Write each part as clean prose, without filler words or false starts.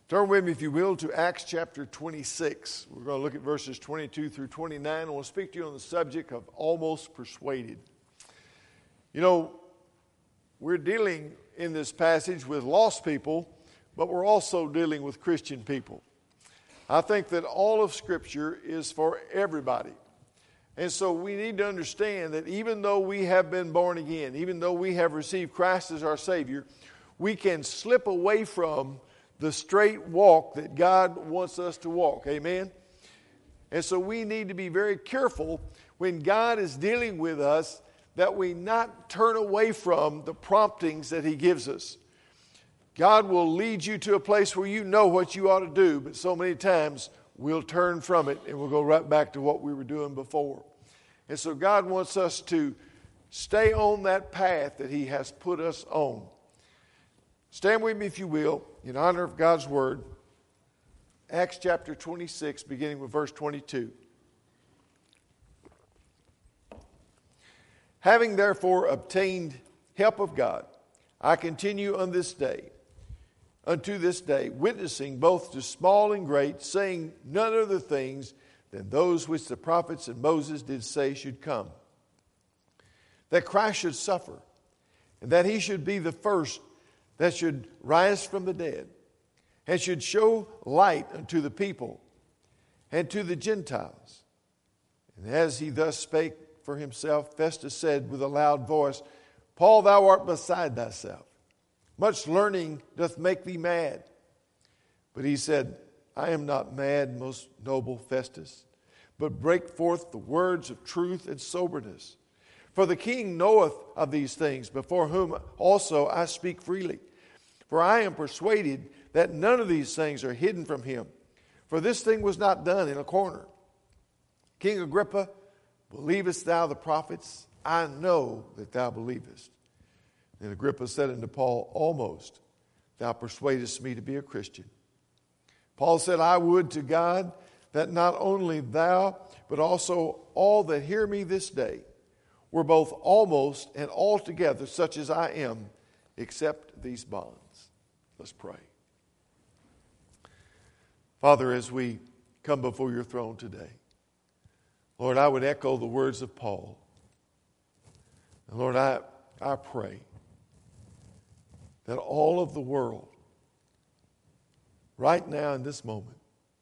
Turn with me, if you will, to Acts chapter 26. We're going to look at verses 22 through 29. I want to speak to you on the subject of almost persuaded. You know, we're dealing in this passage with lost people, but we're also dealing with Christian people. I think that all of Scripture is for everybody. And so we need to understand that even though we have been born again, even though we have received Christ as our Savior, we can slip away from the straight walk that God wants us to walk. Amen? And so we need to be very careful when God is dealing with us that we not turn away from the promptings that He gives us. God will lead you to a place where you know what you ought to do, but so many times we'll turn from it and we'll go right back to what we were doing before. And so God wants us to stay on that path that He has put us on. Stand with me, if you will, in honor of God's Word. Acts chapter 26, beginning with verse 22. Having therefore obtained help of God, I continue unto this day, witnessing both to small and great, saying none other things than those which the prophets and Moses did say should come. That Christ should suffer, and that He should be the first that should rise from the dead, and should show light unto the people and to the Gentiles. And as he thus spake for himself, Festus said with a loud voice, Paul, thou art beside thyself. Much learning doth make thee mad. But he said, I am not mad, most noble Festus, but break forth the words of truth and soberness. For the king knoweth of these things, before whom also I speak freely. For I am persuaded that none of these things are hidden from him. For this thing was not done in a corner. King Agrippa, believest thou the prophets? I know that thou believest. And Agrippa said unto Paul, almost thou persuadest me to be a Christian. Paul said, I would to God that not only thou, but also all that hear me this day, were both almost and altogether such as I am, except these bonds. Let's pray. Father, as we come before your throne today, Lord, I would echo the words of Paul. And Lord, I pray that all of the world, right now in this moment,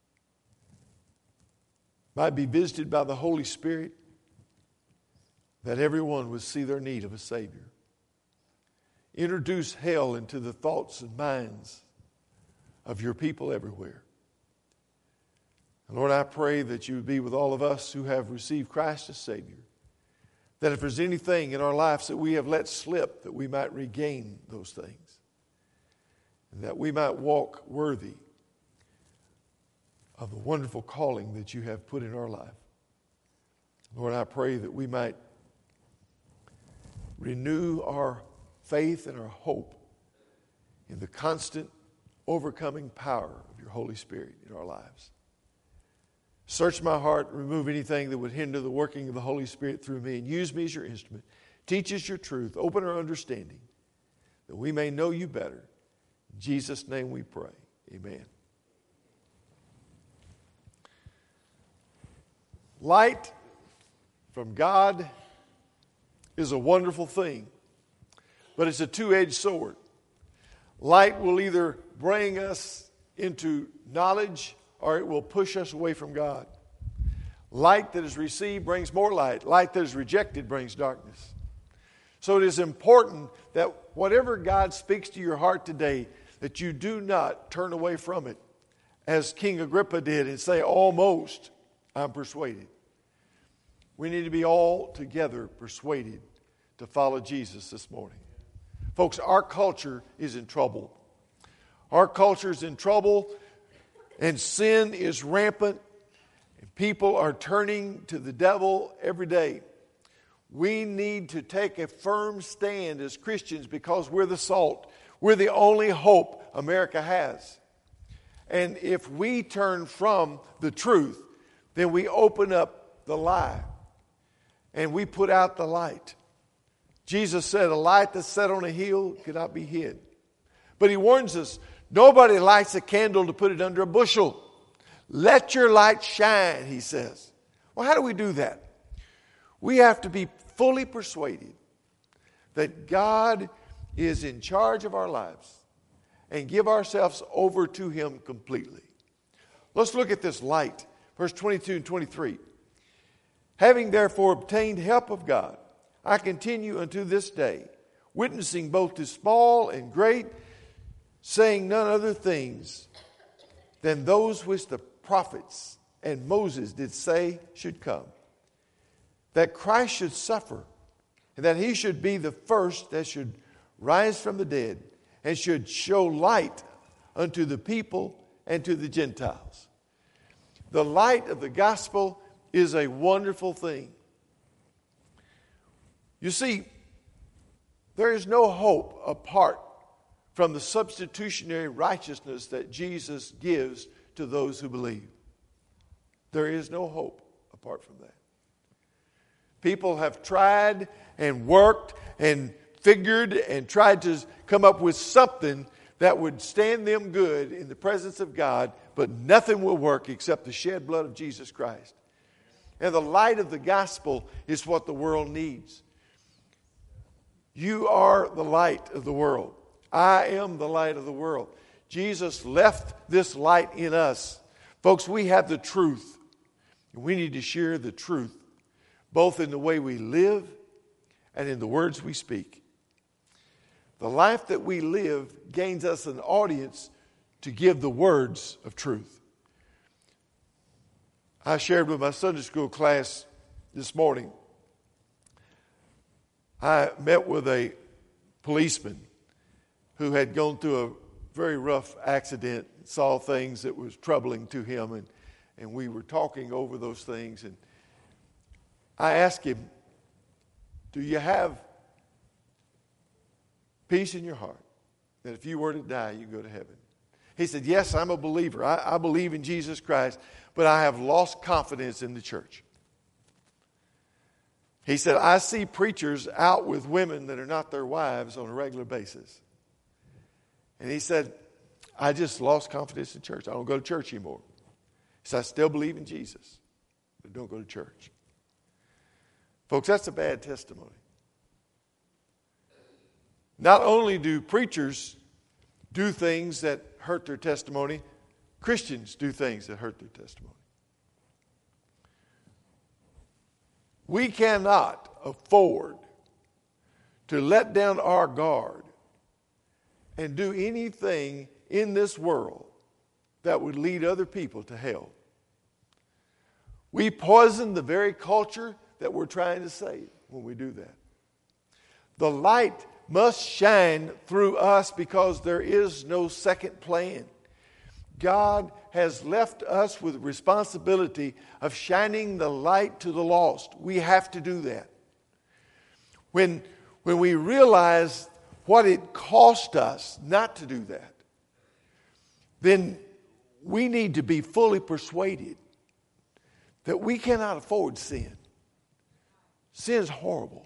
might be visited by the Holy Spirit, that everyone would see their need of a Savior. Introduce hell into the thoughts and minds of your people everywhere. And Lord, I pray that you would be with all of us who have received Christ as Savior. That if there's anything in our lives that we have let slip, that we might regain those things. And that we might walk worthy of the wonderful calling that you have put in our life. Lord, I pray that we might renew our faith and our hope in the constant overcoming power of your Holy Spirit in our lives. Search my heart, remove anything that would hinder the working of the Holy Spirit through me, and use me as your instrument. Teach us your truth. Open our understanding that we may know you better. In Jesus' name we pray. Amen. Light from God is a wonderful thing, but it's a two-edged sword. Light will either bring us into knowledge or it will push us away from God. Light that is received brings more light. Light that is rejected brings darkness. So it is important that whatever God speaks to your heart today, that you do not turn away from it, as King Agrippa did, and say, almost, I'm persuaded. We need to be all together persuaded to follow Jesus this morning. Folks, our culture is in trouble. Our culture is in trouble, and sin is rampant, and people are turning to the devil every day. We need to take a firm stand as Christians because we're the salt. We're the only hope America has. And if we turn from the truth, then we open up the lie. And we put out the light. Jesus said, a light that's set on a hill cannot be hid. But he warns us Nobody lights a candle to put it under a bushel. Let your light shine, he says. Well, how do we do that? We have to be fully persuaded that God is in charge of our lives and give ourselves over to him completely. Let's look at this light. Verse 22 and 23. Having therefore obtained help of God, I continue unto this day, witnessing both to small and great, saying none other things than those which the prophets and Moses did say should come. That Christ should suffer, and that he should be the first that should rise from the dead, and should show light unto the people and to the Gentiles. The light of the gospel is a wonderful thing. You see, there is no hope apart from the substitutionary righteousness that Jesus gives to those who believe. There is no hope apart from that. People have tried and worked and figured and tried to come up with something that would stand them good in the presence of God, but nothing will work except the shed blood of Jesus Christ. And the light of the gospel is what the world needs. You are the light of the world. I am the light of the world. Jesus left this light in us. Folks, we have the truth. We need to share the truth, both in the way we live and in the words we speak. The life that we live gains us an audience to give the words of truth. I shared with my Sunday school class this morning. I met with a policeman who had gone through a very rough accident, saw things that was troubling to him, and we were talking over those things. And I asked him, do you have peace in your heart that if you were to die, you go to heaven? He said, yes, I'm a believer. I believe in Jesus Christ, but I have lost confidence in the church. He said, I see preachers out with women that are not their wives on a regular basis. And he said, I just lost confidence in church. I don't go to church anymore. He said, I still believe in Jesus, but don't go to church. Folks, that's a bad testimony. Not only do preachers do things that hurt their testimony, Christians do things that hurt their testimony. We cannot afford to let down our guard and do anything in this world that would lead other people to hell. We poison the very culture that we're trying to save when we do that. The light must shine through us because there is no second plan. God has left us with responsibility of shining the light to the lost. We have to do that. When we realize what it cost us not to do that, then we need to be fully persuaded that we cannot afford sin. Sin is horrible.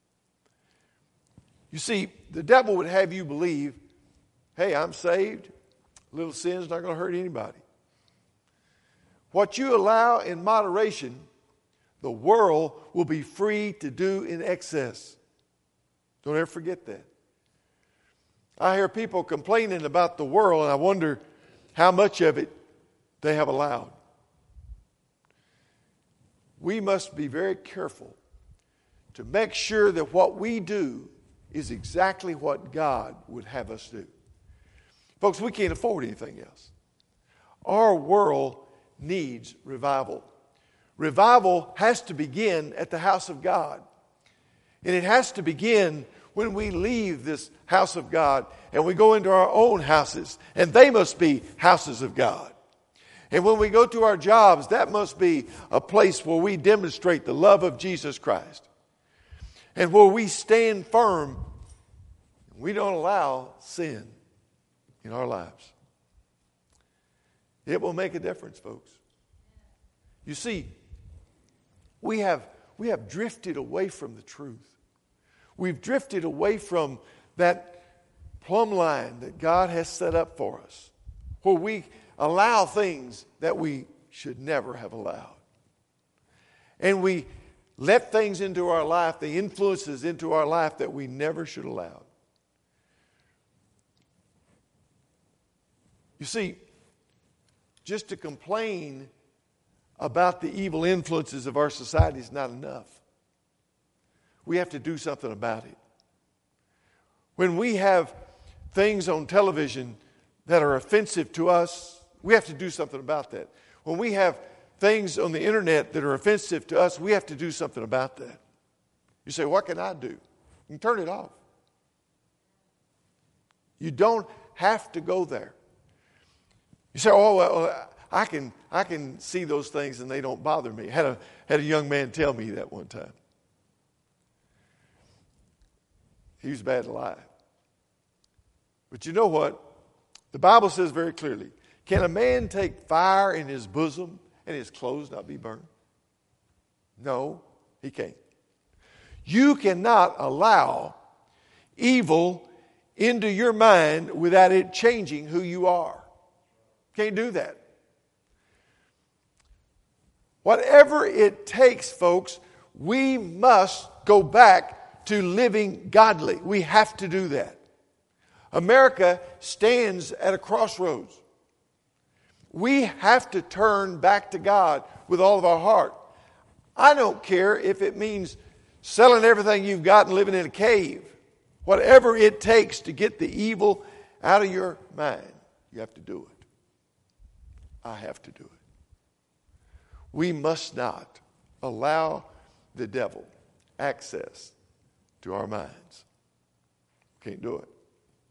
You see, the devil would have you believe, hey, I'm saved. A little sin's not going to hurt anybody. What you allow in moderation, the world will be free to do in excess. Don't ever forget that. I hear people complaining about the world, and I wonder how much of it they have allowed. We must be very careful to make sure that what we do is exactly what God would have us do. Folks, we can't afford anything else. Our world needs revival. Revival has to begin at the house of God. And it has to begin when we leave this house of God and we go into our own houses. And they must be houses of God. And when we go to our jobs, that must be a place where we demonstrate the love of Jesus Christ. And where we stand firm, we don't allow sin in our lives. It will make a difference, folks. You see, we have drifted away from the truth. We've drifted away from that plumb line that God has set up for us, where we allow things that we should never have allowed. And we let things into our life, the influences into our life that we never should allow. You see, just to complain about the evil influences of our society is not enough. We have to do something about it. When we have things on television that are offensive to us, we have to do something about that. When we have things on the internet that are offensive to us, we have to do something about that. You say, what can I do? You can turn it off. You don't have to go there. You say, oh, well, I can see those things and they don't bother me. Had a young man tell me that one time. He was bad to lie. But you know what? The Bible says very clearly, can a man take fire in his bosom and his clothes not be burned? No, he can't. You cannot allow evil into your mind without it changing who you are. Can't do that. Whatever it takes, folks, we must go back to living godly. We have to do that. America stands at a crossroads. We have to turn back to God with all of our heart. I don't care if it means selling everything you've got and living in a cave. Whatever it takes to get the evil out of your mind, you have to do it. I have to do it. We must not allow the devil access to our minds. Can't do it.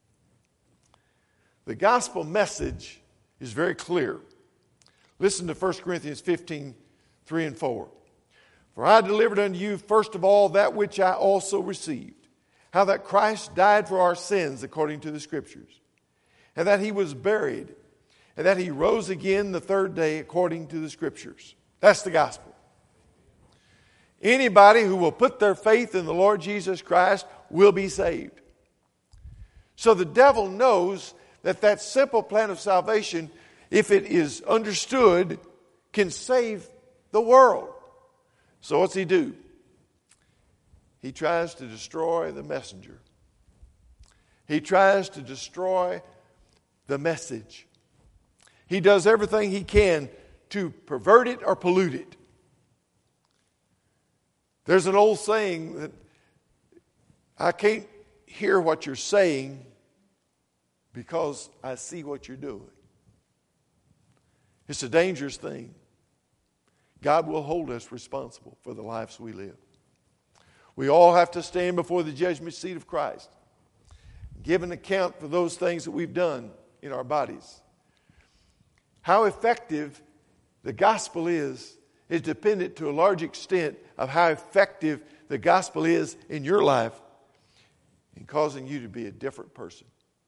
The gospel message is very clear. Listen to 1 Corinthians 15, 3 and 4. For I delivered unto you first of all that which I also received, how that Christ died for our sins according to the Scriptures, and that he was buried, and that he rose again the third day according to the Scriptures. That's the gospel. Anybody who will put their faith in the Lord Jesus Christ will be saved. So the devil knows that simple plan of salvation, if it is understood, can save the world. So what's he do? He tries to destroy the messenger. He tries to destroy the message. He does everything he can to pervert it or pollute it. There's an old saying that I can't hear what you're saying because I see what you're doing. It's a dangerous thing. God will hold us responsible for the lives we live. We all have to stand before the judgment seat of Christ, give an account for those things that we've done in our bodies. How effective the gospel is dependent to a large extent of how effective the gospel is in your life in causing you to be a different person.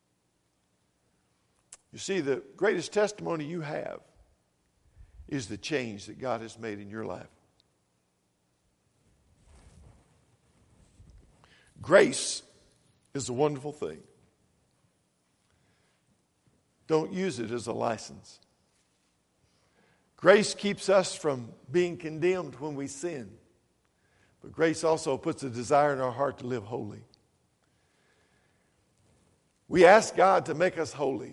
You see, the greatest testimony you have is the change that God has made in your life. Grace is a wonderful thing. Don't use it as a license. Grace keeps us from being condemned when we sin. But grace also puts a desire in our heart to live holy. We ask God to make us holy.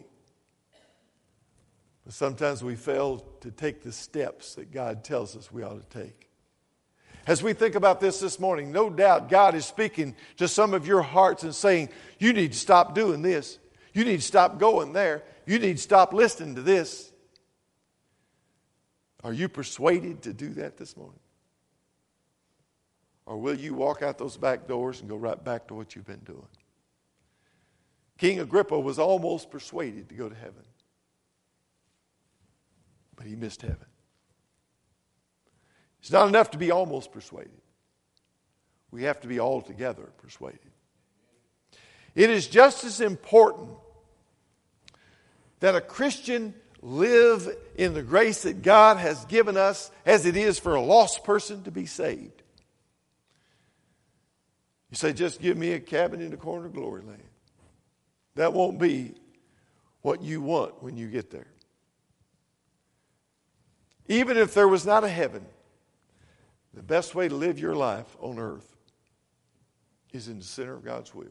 But sometimes we fail to take the steps that God tells us we ought to take. As we think about this morning, no doubt God is speaking to some of your hearts and saying, you need to stop doing this. You need to stop going there. You need to stop listening to this. Are you persuaded to do that this morning? Or will you walk out those back doors and go right back to what you've been doing? King Agrippa was almost persuaded to go to heaven. But he missed heaven. It's not enough to be almost persuaded. We have to be altogether persuaded. It is just as important that a Christian live in the grace that God has given us as it is for a lost person to be saved. You say, just give me a cabin in the corner of glory land. That won't be what you want when you get there. Even if there was not a heaven, the best way to live your life on earth is in the center of God's will.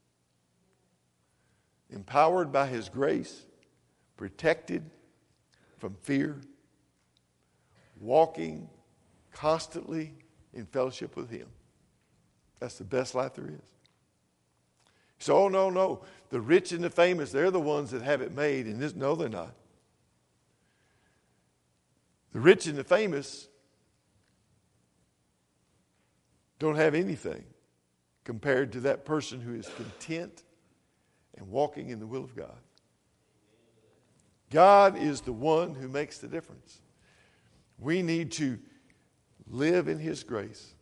Empowered by His grace, protected from fear, walking constantly in fellowship with Him. That's the best life there is. So, no. The rich and the famous, they're the ones that have it made. And this, no, they're not. The rich and the famous don't have anything compared to that person who is content and walking in the will of God. God is the one who makes the difference. We need to live in His grace.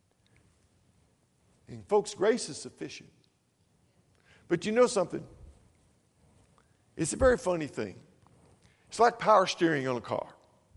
And folks, grace is sufficient. But you know something? It's a very funny thing. It's like power steering on a car.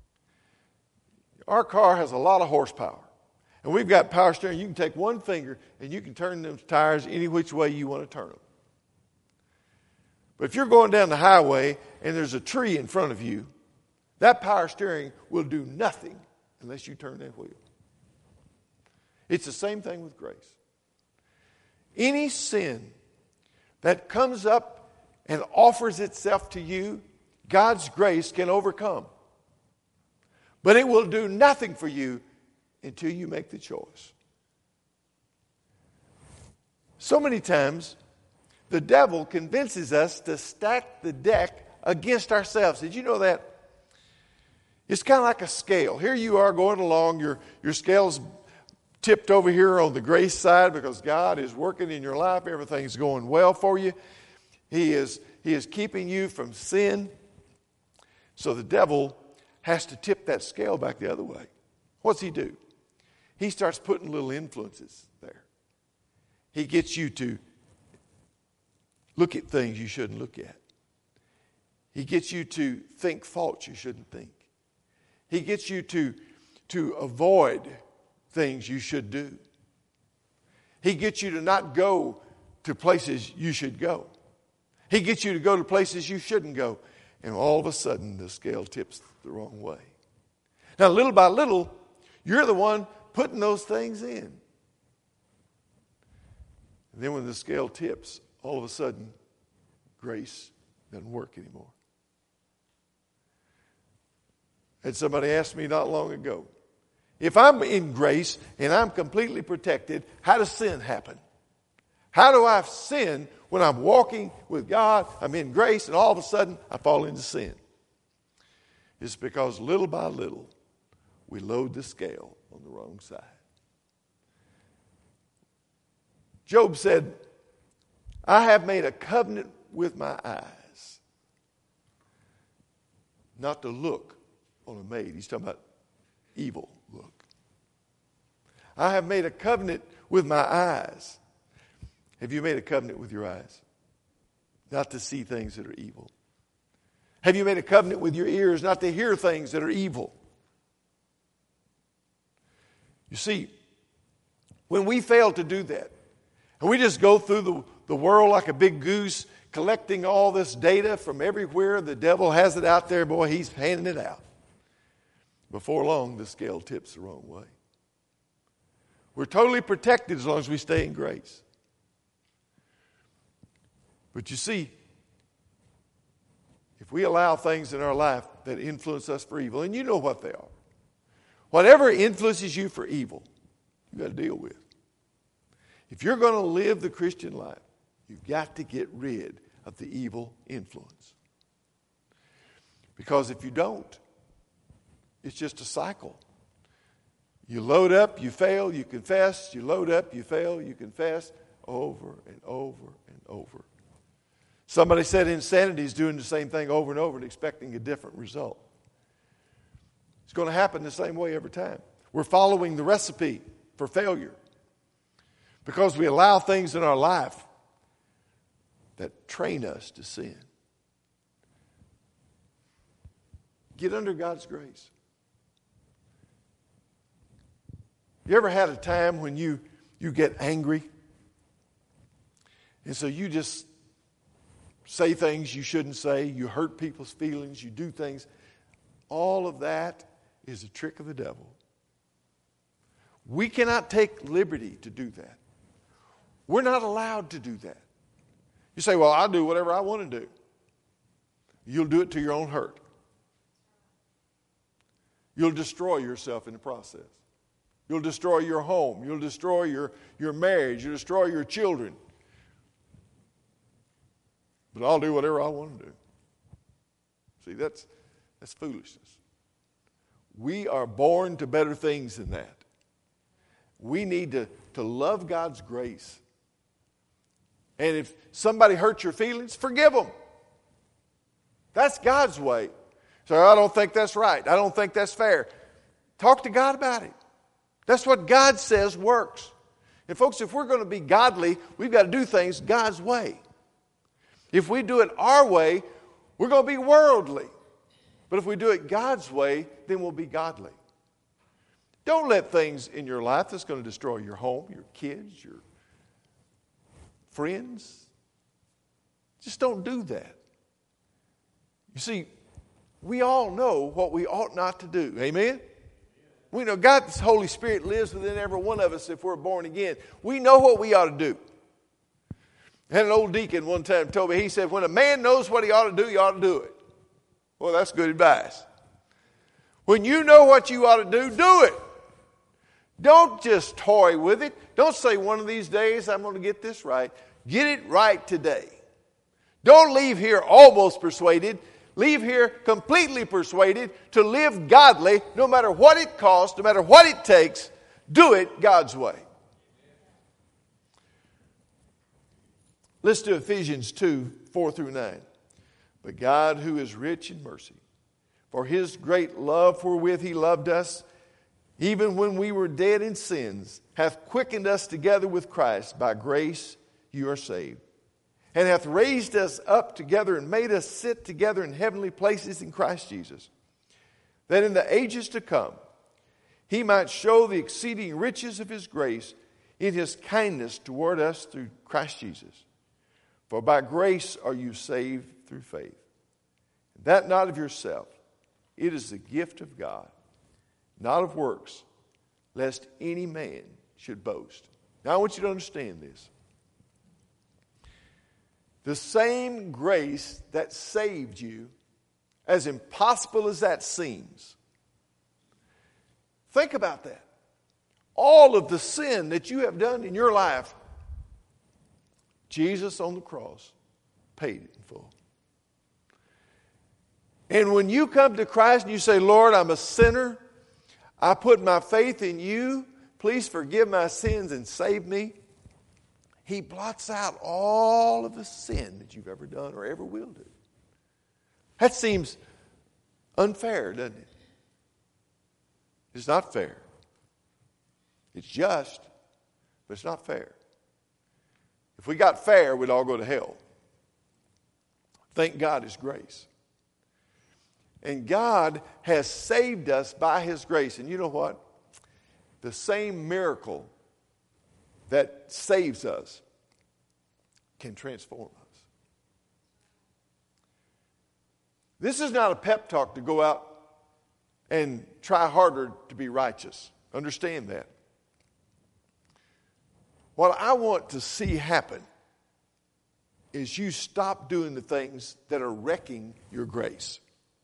Our car has a lot of horsepower. And we've got power steering. You can take one finger and you can turn those tires any which way you want to turn them. But if you're going down the highway and there's a tree in front of you, that power steering will do nothing unless you turn that wheel. It's the same thing with grace. Any sin that comes up and offers itself to you, God's grace can overcome. But it will do nothing for you until you make the choice. So many times, the devil convinces us to stack the deck against ourselves. Did you know that? It's kind of like a scale. Here you are going along, your scale's tipped over here on the grace side because God is working in your life. Everything's going well for you. He is keeping you from sin. So the devil has to tip that scale back the other way. What's he do? He starts putting little influences there. He gets you to look at things you shouldn't look at. He gets you to think thoughts you shouldn't think. He gets you to avoid things you should do. He gets you to not go to places you should go. He gets you to go to places you shouldn't go. And all of a sudden, the scale tips the wrong way. Now, little by little, you're the one putting those things in. And then when the scale tips, all of a sudden, grace doesn't work anymore. And somebody asked me not long ago, if I'm in grace and I'm completely protected, how does sin happen? How do I sin when I'm walking with God, I'm in grace, and all of a sudden I fall into sin? It's because little by little we load the scale on the wrong side. Job said, I have made a covenant with my eyes not to look on a maid. He's talking about evil look. I have made a covenant with my eyes. Have you made a covenant with your eyes? Not to see things that are evil. Have you made a covenant with your ears not to hear things that are evil? You see, when we fail to do that, and we just go through the world like a big goose, collecting all this data from everywhere, the devil has it out there, boy, he's handing it out. Before long, the scale tips the wrong way. We're totally protected as long as we stay in grace. But you see, if we allow things in our life that influence us for evil, and you know what they are, whatever influences you for evil, you've got to deal with. If you're going to live the Christian life, you've got to get rid of the evil influence. Because if you don't, it's just a cycle. You load up, you fail, you confess. You load up, you fail, you confess, over and over and over. Somebody said insanity is doing the same thing over and over and expecting a different result. It's going to happen the same way every time. We're following the recipe for failure because we allow things in our life that train us to sin. Get under God's grace. You ever had a time when you get angry? And so you just say things you shouldn't say, you hurt people's feelings, you do things. All of that is a trick of the devil. We cannot take liberty to do that. We're not allowed to do that. You say, well, I'll do whatever I want to do. You'll do it to your own hurt. You'll destroy yourself in the process. You'll destroy your home. You'll destroy your marriage. You'll destroy your children. But I'll do whatever I want to do. See, that's foolishness. We are born to better things than that. We need to love God's grace. And if somebody hurts your feelings, forgive them. That's God's way. So I don't think that's right. I don't think that's fair. Talk to God about it. That's what God says works. And folks, if we're going to be godly, we've got to do things God's way. If we do it our way, we're going to be worldly. But if we do it God's way, then we'll be godly. Don't let things in your life that's going to destroy your home, your kids, your friends. Just don't do that. You see, we all know what we ought not to do. Amen? We know God's Holy Spirit lives within every one of us if we're born again. We know what we ought to do. I had an old deacon one time told me, he said, when a man knows what he ought to do, he ought to do it. Well, that's good advice. When you know what you ought to do it. Don't just toy with it. Don't say one of these days I'm going to get this right. Get it right today. Don't leave here almost persuaded. Leave here completely persuaded to live godly no matter what it costs, no matter what it takes. Do it God's way. Listen to Ephesians 2, 4 through 9. But God, who is rich in mercy, for his great love wherewith he loved us, even when we were dead in sins, hath quickened us together with Christ. By grace you are saved. And hath raised us up together and made us sit together in heavenly places in Christ Jesus, that in the ages to come he might show the exceeding riches of his grace in his kindness toward us through Christ Jesus. For by grace are you saved through faith. That not of yourself. It is the gift of God, not of works, lest any man should boast. Now I want you to understand this. The same grace that saved you, as impossible as that seems, think about that. All of the sin that you have done in your life, Jesus on the cross paid it in full. And when you come to Christ and you say, Lord, I'm a sinner. I put my faith in you. Please forgive my sins and save me. He blots out all of the sin that you've ever done or ever will do. That seems unfair, doesn't it? It's not fair. It's just, but it's not fair. If we got fair, we'd all go to hell. Thank God His grace. And God has saved us by His grace. And you know what? The same miracle that saves us can transform us. This is not a pep talk to go out and try harder to be righteous. Understand that. What I want to see happen is you stop doing the things that are wrecking your grace.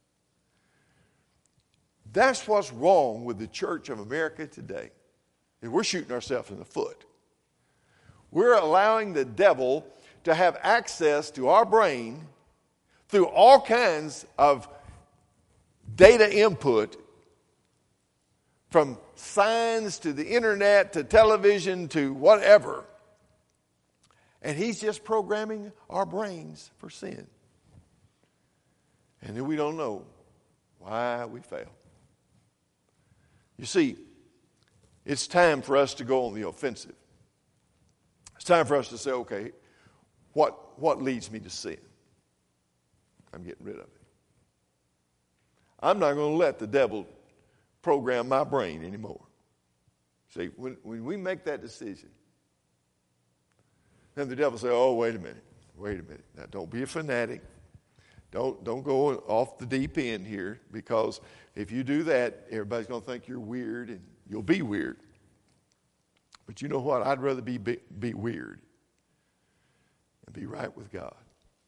That's what's wrong with the Church of America today. And we're shooting ourselves in the foot. We're allowing the devil to have access to our brain through all kinds of data input, from signs to the internet to television to whatever. And he's just programming our brains for sin. And then we don't know why we fail. You see, it's time for us to go on the offensive. It's time for us to say, okay, what leads me to sin? I'm getting rid of it. I'm not going to let the devil program my brain anymore. See, when we make that decision, then the devil say, oh, wait a minute. wait a minute. Now, don't be a fanatic. Don't go off the deep end here, because if you do that, everybody's going to think you're weird, and you'll be weird. But you know what? I'd rather be weird and be right with God.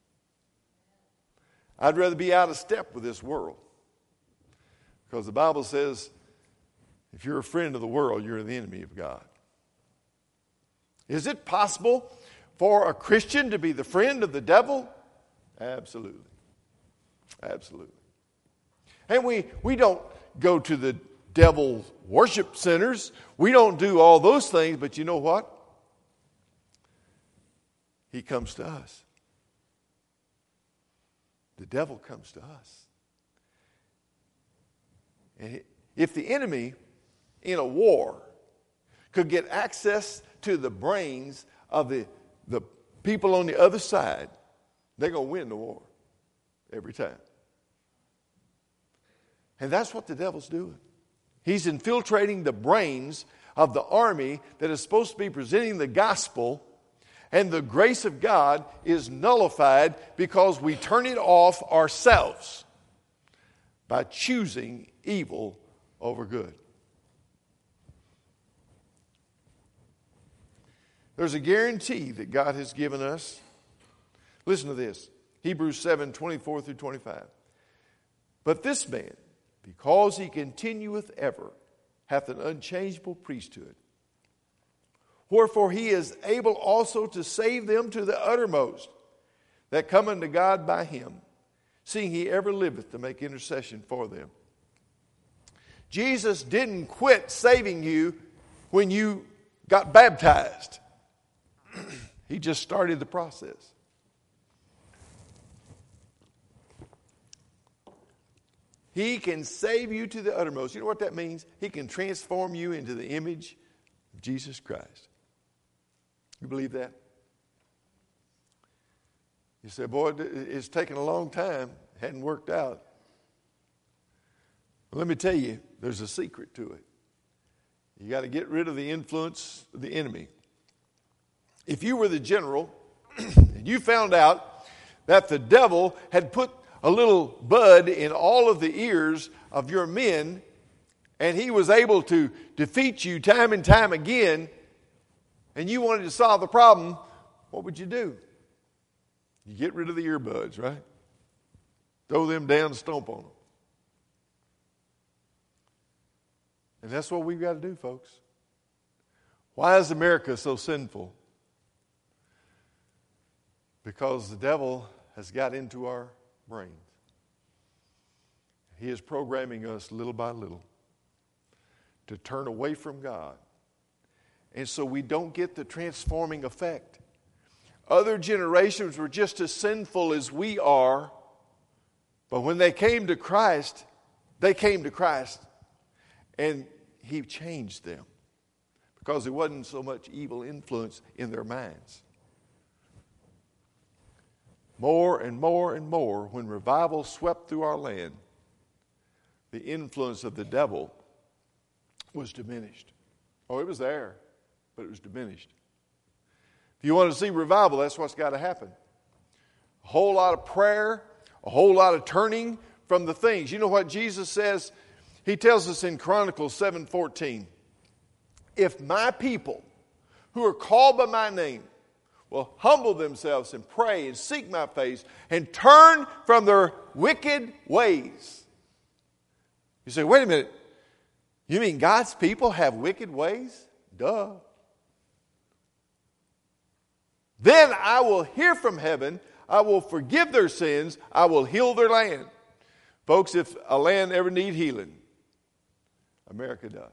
I'd rather be out of step with this world, because the Bible says if you're a friend of the world, you're the enemy of God. Is it possible for a Christian to be the friend of the devil? Absolutely. Absolutely. And we don't go to the devil worship centers. We don't do all those things, but you know what? He comes to us. The devil comes to us. And if the enemy in a war could get access to the brains of the people on the other side, they're going to win the war every time. And that's what the devil's doing. He's infiltrating the brains of the army that is supposed to be presenting the gospel, and the grace of God is nullified because we turn it off ourselves by choosing evil over good. There's a guarantee that God has given us. Listen to this. Hebrews 7:24 through 25. But this man, because he continueth ever, hath an unchangeable priesthood. Wherefore he is able also to save them to the uttermost that come unto God by him, seeing he ever liveth to make intercession for them. Jesus didn't quit saving you when you got baptized. He just started the process. He can save you to the uttermost. You know what that means? He can transform you into the image of Jesus Christ. You believe that? You say, boy, it's taken a long time. It hadn't worked out. Well, let me tell you, there's a secret to it. You got to get rid of the influence of the enemy. If you were the general and you found out that the devil had put a little bud in all of the ears of your men, and he was able to defeat you time and time again, and you wanted to solve the problem, what would you do? You get rid of the earbuds, right? Throw them down and stomp on them. And that's what we've got to do, folks. Why is America so sinful? Because the devil has got into our brains. He is programming us little by little to turn away from God. And so we don't get the transforming effect. Other generations were just as sinful as we are, but when they came to Christ, and He changed them because there wasn't so much evil influence in their minds. More and more and more, when revival swept through our land, the influence of the devil was diminished. Oh, it was there, but it was diminished. If you want to see revival, that's what's got to happen. A whole lot of prayer, a whole lot of turning from the things. You know what Jesus says? He tells us in Chronicles 7:14, if my people who are called by my name will humble themselves and pray and seek my face and turn from their wicked ways. You say, wait a minute, you mean God's people have wicked ways? Duh. Then I will hear from heaven, I will forgive their sins, I will heal their land. Folks, if a land ever need healing, America does.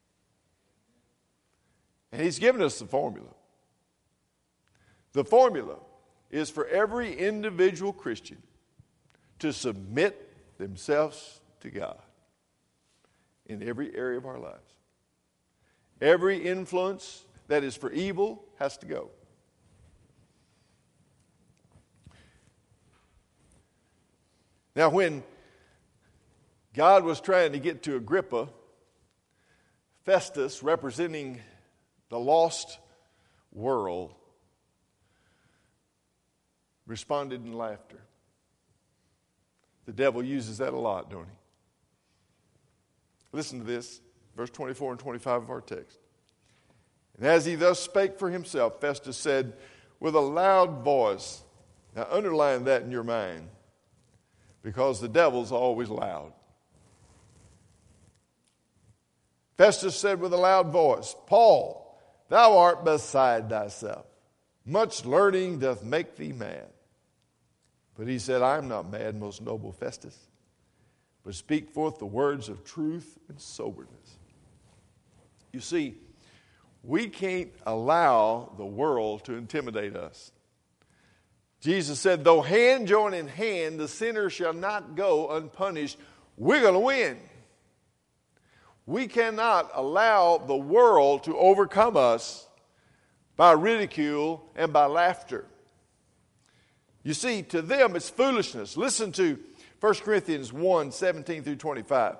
And He's given us the formula. The formula is for every individual Christian to submit themselves to God in every area of our lives. Every influence that is for evil has to go. Now, when God was trying to get to Agrippa, Festus, representing the lost world, responded in laughter. The devil uses that a lot, don't he? Listen to this, verse 24 and 25 of our text. And as he thus spake for himself, Festus said with a loud voice, now underline that in your mind, because the devil's always loud. Festus said with a loud voice, Paul, thou art beside thyself. Much learning doth make thee mad. But he said, I am not mad, most noble Festus, but speak forth the words of truth and soberness. You see, we can't allow the world to intimidate us. Jesus said, though hand join in hand, the sinner shall not go unpunished. We're going to win. We cannot allow the world to overcome us by ridicule and by laughter. You see, to them it's foolishness. Listen to 1 Corinthians 1, 17 through 25.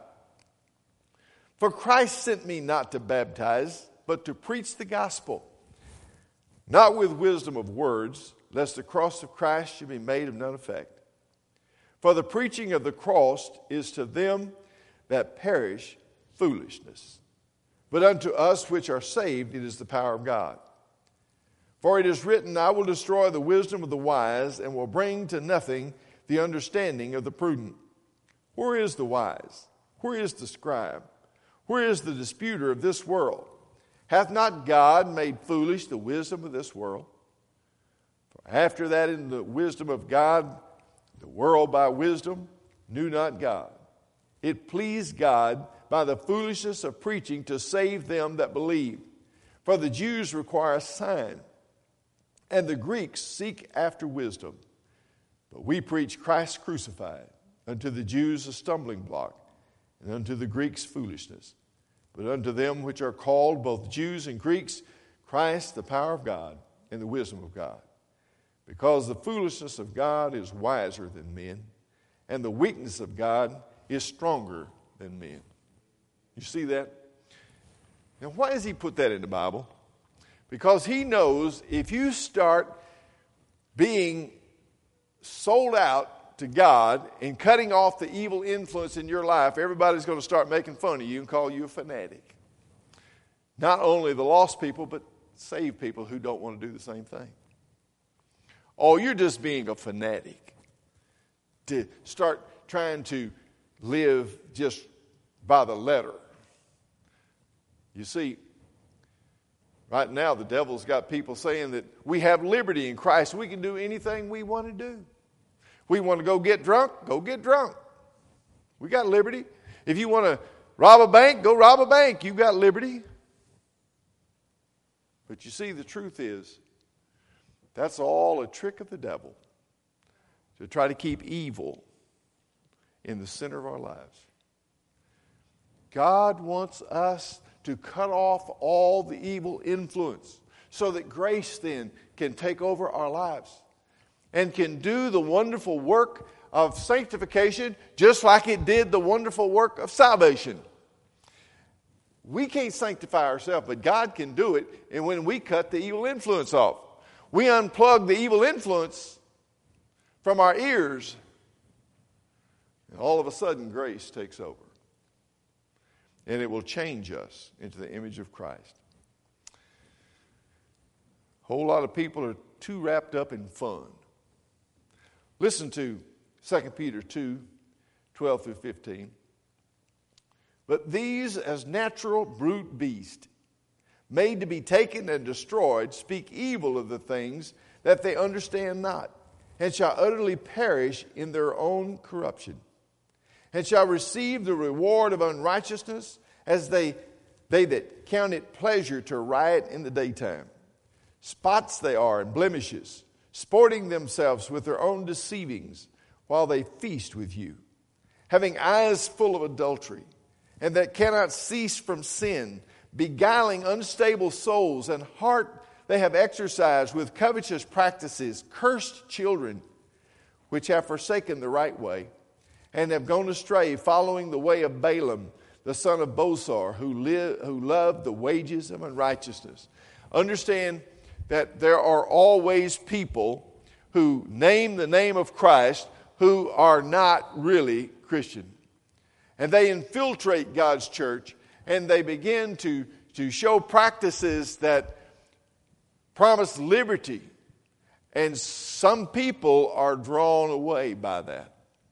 For Christ sent me not to baptize, but to preach the gospel, not with wisdom of words, lest the cross of Christ should be made of none effect. For the preaching of the cross is to them that perish foolishness, but unto us which are saved it is the power of God. For it is written, I will destroy the wisdom of the wise, and will bring to nothing the understanding of the prudent. Where is the wise? Where is the scribe? Where is the disputer of this world? Hath not God made foolish the wisdom of this world? For after that in the wisdom of God, the world by wisdom knew not God. It pleased God by the foolishness of preaching to save them that believe. For the Jews require a sign, and the Greeks seek after wisdom. But we preach Christ crucified, unto the Jews a stumbling block, and unto the Greeks foolishness. But unto them which are called, both Jews and Greeks, Christ the power of God and the wisdom of God. Because the foolishness of God is wiser than men, and the weakness of God is stronger than men. You see that? Now, why does he put that in the Bible? Because he knows if you start being sold out to God and cutting off the evil influence in your life, everybody's going to start making fun of you and call you a fanatic. Not only the lost people, but saved people who don't want to do the same thing. Oh, you're just being a fanatic. To start trying to live just by the letter. You see, right now the devil's got people saying that we have liberty in Christ. We can do anything we want to do. We want to go get drunk, go get drunk. We got liberty. If you want to rob a bank, go rob a bank. You've got liberty. But you see, the truth is, that's all a trick of the devil to try to keep evil in the center of our lives. God wants us to cut off all the evil influence so that grace then can take over our lives and can do the wonderful work of sanctification just like it did the wonderful work of salvation. We can't sanctify ourselves, but God can do it, and when we cut the evil influence off, we unplug the evil influence from our ears, and all of a sudden grace takes over. And it will change us into the image of Christ. A whole lot of people are too wrapped up in fun. Listen to 2 Peter 2, 12 through 15. But these, as natural brute beasts, made to be taken and destroyed, speak evil of the things that they understand not, and shall utterly perish in their own corruption, and shall receive the reward of unrighteousness, as they that count it pleasure to riot in the daytime. Spots they are and blemishes, sporting themselves with their own deceivings, while they feast with you, having eyes full of adultery, and that cannot cease from sin, beguiling unstable souls, and heart they have exercised with covetous practices, cursed children, which have forsaken the right way, and have gone astray, following the way of Balaam, the son of Bosor, who loved the wages of unrighteousness. Understand that there are always people who name the name of Christ who are not really Christian. And they infiltrate God's church, and they begin to show practices that promise liberty. And some people are drawn away by that.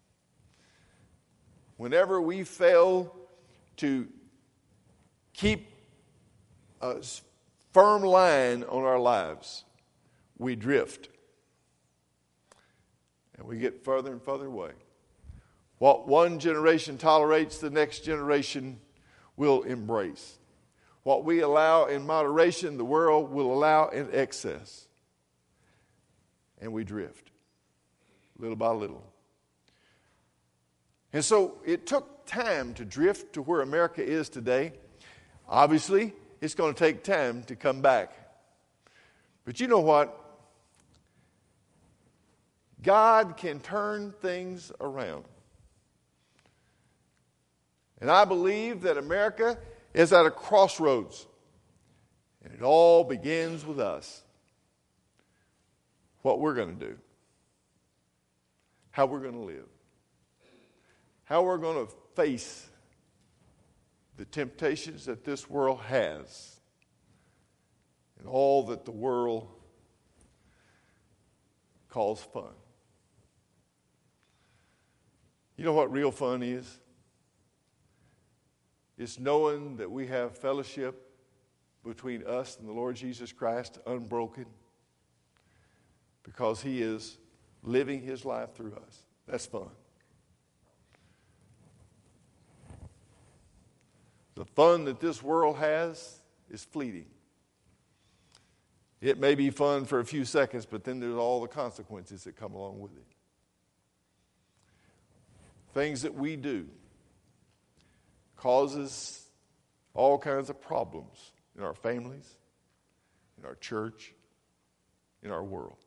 Whenever we fail to keep a firm line on our lives, we drift. And we get further and further away. What one generation tolerates, the next generation will embrace. What we allow in moderation, the world will allow in excess. And we drift, little by little. And so it took time to drift to where America is today. Obviously, it's going to take time to come back. But you know what? God can turn things around. And I believe that America is at a crossroads. And it all begins with us. What we're going to do. How we're going to live. How we're going to face the temptations that this world has. And all that the world calls fun. You know what real fun is? It's knowing that we have fellowship between us and the Lord Jesus Christ, unbroken, because He is living His life through us. That's fun. The fun that this world has is fleeting. It may be fun for a few seconds, but then there's all the consequences that come along with it. Things that we do causes all kinds of problems in our families, in our church, in our world.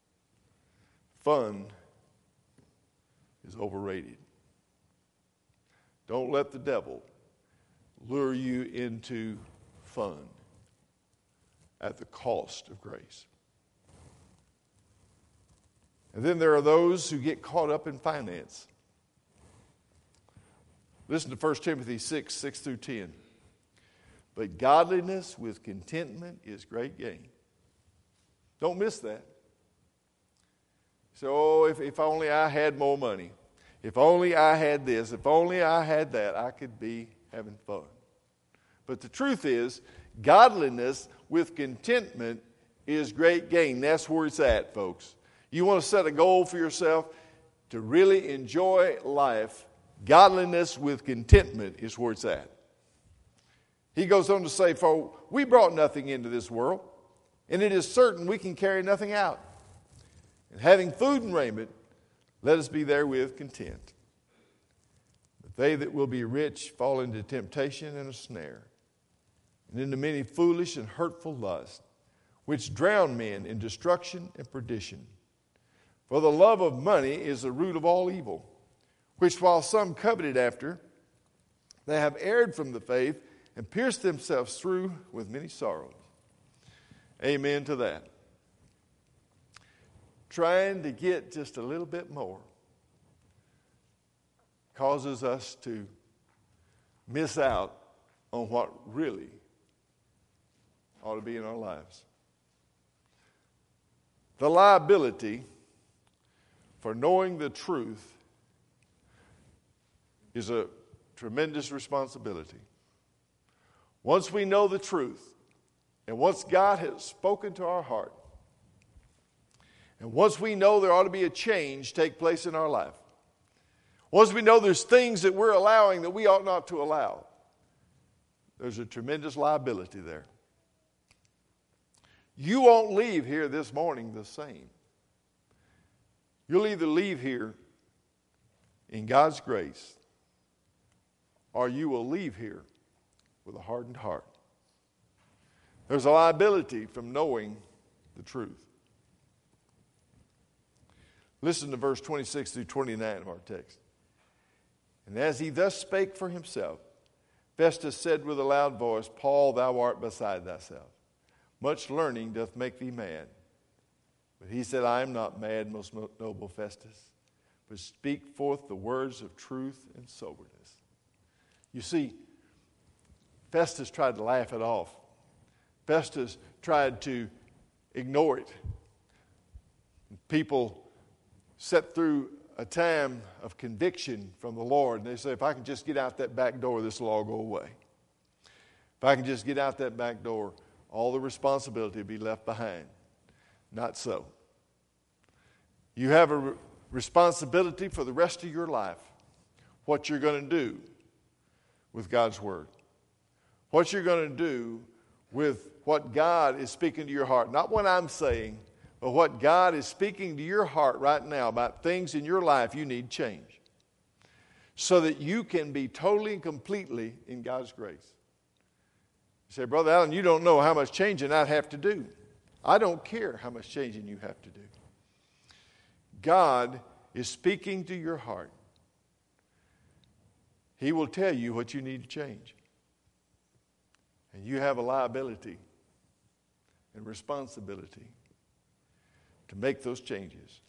Fun is overrated. Don't let the devil lure you into fun at the cost of grace. And then there are those who get caught up in finance. Listen to 1 Timothy 6 through 10. But godliness with contentment is great gain. Don't miss that. So, if only I had more money. If only I had this. If only I had that, I could be having fun. But the truth is, godliness with contentment is great gain. That's where it's at, folks. You want to set a goal for yourself to really enjoy life. Godliness with contentment is where it's at. He goes on to say, for we brought nothing into this world, and it is certain we can carry nothing out. And having food and raiment, let us be therewith content. But they that will be rich fall into temptation and a snare, and into many foolish and hurtful lusts, which drown men in destruction and perdition. For the love of money is the root of all evil, which while some coveted after, they have erred from the faith and pierced themselves through with many sorrows. Amen to that. Trying to get just a little bit more causes us to miss out on what really ought to be in our lives. The liability for knowing the truth is a tremendous responsibility. Once we know the truth, and once God has spoken to our heart, and once we know there ought to be a change take place in our life, once we know there's things that we're allowing that we ought not to allow, there's a tremendous liability there. You won't leave here this morning the same. You'll either leave here in God's grace, or you will leave here with a hardened heart. There's a liability from knowing the truth. Listen to verse 26 through 29 of our text. And as he thus spake for himself, Festus said with a loud voice, Paul, thou art beside thyself. Much learning doth make thee mad. But he said, I am not mad, most noble Festus, but speak forth the words of truth and soberness. You see, Festus tried to laugh it off. Festus tried to ignore it. People sat through a time of conviction from the Lord, and they say, if I can just get out that back door, this will all go away. If I can just get out that back door, all the responsibility will be left behind. Not so. You have a responsibility for the rest of your life, what you're going to do with God's Word. What you're going to do with what God is speaking to your heart. Not what I'm saying, but what God is speaking to your heart right now about things in your life you need change. So that you can be totally and completely in God's grace. You say, Brother Allen, you don't know how much changing I'd have to do. I don't care how much changing you have to do. God is speaking to your heart. He will tell you what you need to change. And you have a liability and responsibility to make those changes.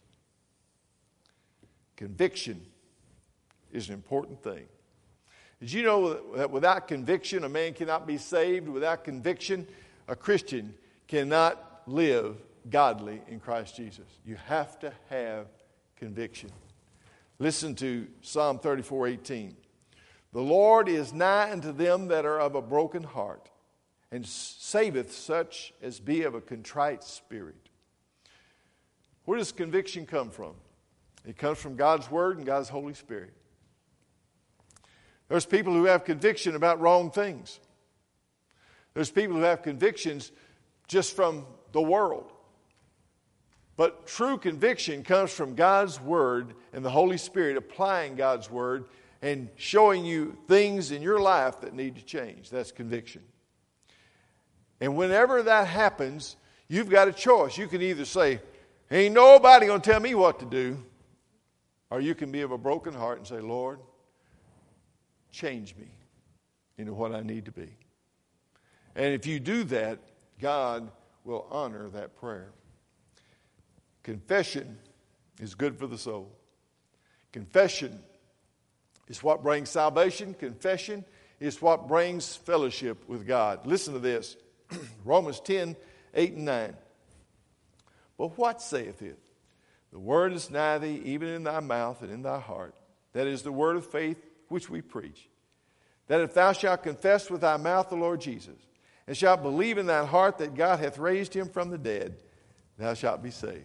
Conviction is an important thing. Did you know that without conviction, a man cannot be saved? Without conviction, a Christian cannot live godly in Christ Jesus. You have to have conviction. Listen to Psalm 34:18. The Lord is nigh unto them that are of a broken heart, and saveth such as be of a contrite spirit. Where does conviction come from? It comes from God's Word and God's Holy Spirit. There's people who have conviction about wrong things. There's people who have convictions just from the world. But true conviction comes from God's Word and the Holy Spirit applying God's Word and showing you things in your life that need to change. That's conviction. And whenever that happens, you've got a choice. You can either say, ain't nobody going to tell me what to do. Or you can be of a broken heart and say, Lord, change me into what I need to be. And if you do that, God will honor that prayer. Confession is good for the soul. Confession is what brings salvation. Confession is what brings fellowship with God. Listen to this. Romans 10:8-9. But what saith it? The word is nigh thee, even in thy mouth and in thy heart. That is the word of faith which we preach. That if thou shalt confess with thy mouth the Lord Jesus, and shalt believe in thine heart that God hath raised him from the dead, thou shalt be saved.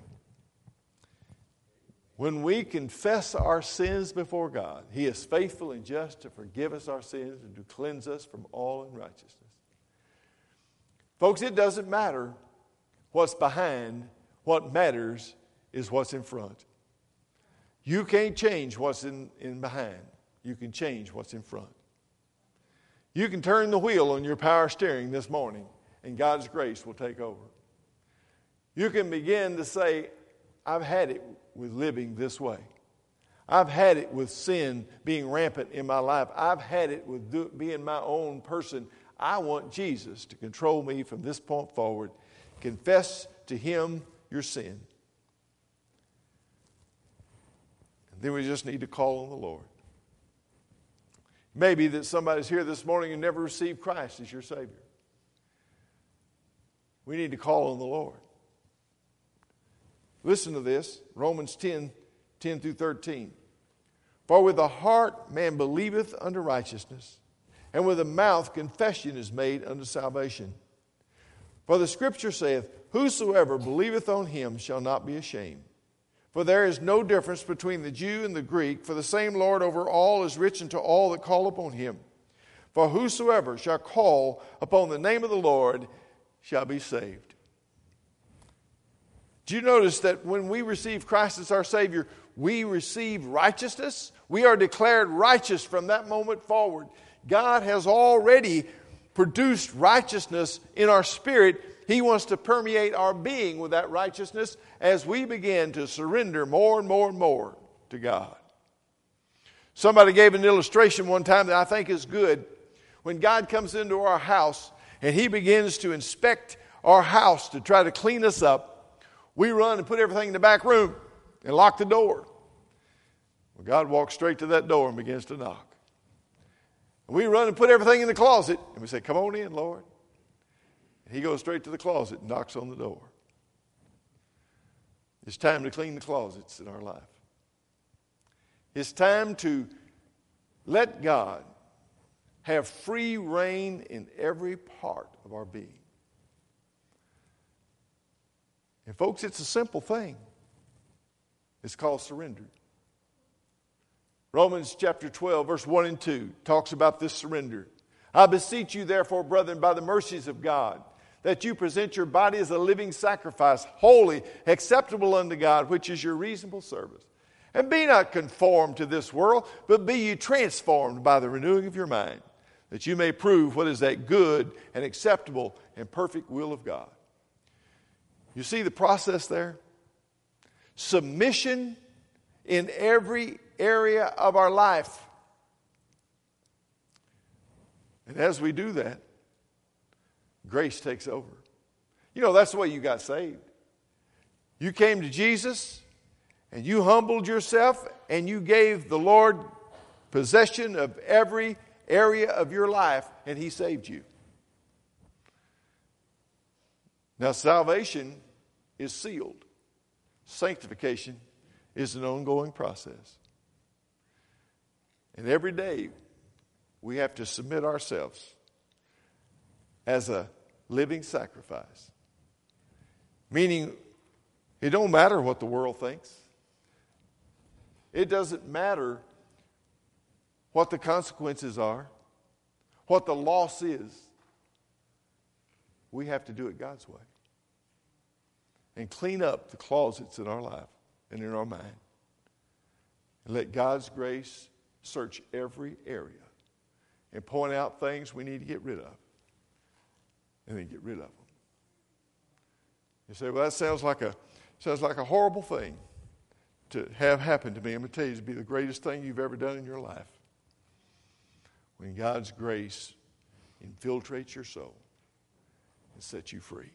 When we confess our sins before God, he is faithful and just to forgive us our sins and to cleanse us from all unrighteousness. Folks, it doesn't matter what's behind. What matters is what's in front. You can't change what's in behind. You can change what's in front. You can turn the wheel on your power steering this morning, and God's grace will take over. You can begin to say, I've had it with living this way. I've had it with sin being rampant in my life. I've had it with being my own person. I want Jesus to control me from this point forward. Confess to him your sin. And then we just need to call on the Lord. Maybe that somebody's here this morning and never received Christ as your Savior. We need to call on the Lord. Listen to this, Romans 10:10-13. For with the heart man believeth unto righteousness, and with the mouth confession is made unto salvation. For the Scripture saith, whosoever believeth on him shall not be ashamed. For there is no difference between the Jew and the Greek, for the same Lord over all is rich unto all that call upon him. For whosoever shall call upon the name of the Lord shall be saved. Do you notice that when we receive Christ as our Savior, we receive righteousness? We are declared righteous from that moment forward. God has already produced righteousness in our spirit. He wants to permeate our being with that righteousness as we begin to surrender more and more and more to God. Somebody gave an illustration one time that I think is good. When God comes into our house and he begins to inspect our house to try to clean us up, We run and put everything in the back room and lock the door. Well, God walks straight to that door and begins to knock. And we run and put everything in the closet, and we say, come on in, Lord. And he goes straight to the closet and knocks on the door. It's time to clean the closets in our life. It's time to let God have free reign in every part of our being. And folks, it's a simple thing. It's called surrender. Romans chapter 12, verse 1 and 2 talks about this surrender. I beseech you, therefore, brethren, by the mercies of God, that you present your body as a living sacrifice, holy, acceptable unto God, which is your reasonable service. And be not conformed to this world, but be ye transformed by the renewing of your mind, that you may prove what is that good and acceptable and perfect will of God. You see the process there? Submission in every area of our life. And as we do that, grace takes over. You know, that's the way you got saved. You came to Jesus and you humbled yourself and you gave the Lord possession of every area of your life, and he saved you. Now, salvation is sealed. Sanctification is an ongoing process. And every day we have to submit ourselves as a living sacrifice. Meaning, it don't matter what the world thinks. It doesn't matter what the consequences are, what the loss is. We have to do it God's way. And clean up the closets in our life and in our mind. And let God's grace search every area and point out things we need to get rid of. And then get rid of them. You say, well, that sounds like a horrible thing to have happen to me. I'm going to tell you, it'd be the greatest thing you've ever done in your life. When God's grace infiltrates your soul and sets you free.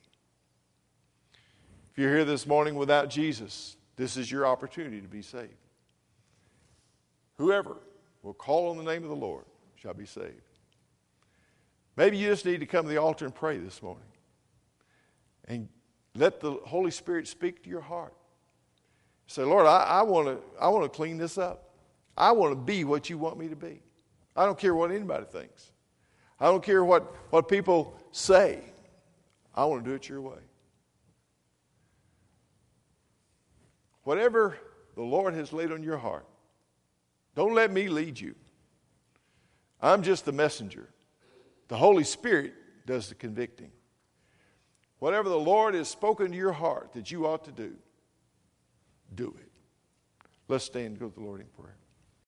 If you're here this morning without Jesus, this is your opportunity to be saved. Whoever will call on the name of the Lord shall be saved. Maybe you just need to come to the altar and pray this morning. And let the Holy Spirit speak to your heart. Say, Lord, I want to clean this up. I want to be what you want me to be. I don't care what anybody thinks. I don't care what people say. I want to do it your way. Whatever the Lord has laid on your heart, don't let me lead you. I'm just the messenger. The Holy Spirit does the convicting. Whatever the Lord has spoken to your heart that you ought to do, do it. Let's stand and go to the Lord in prayer.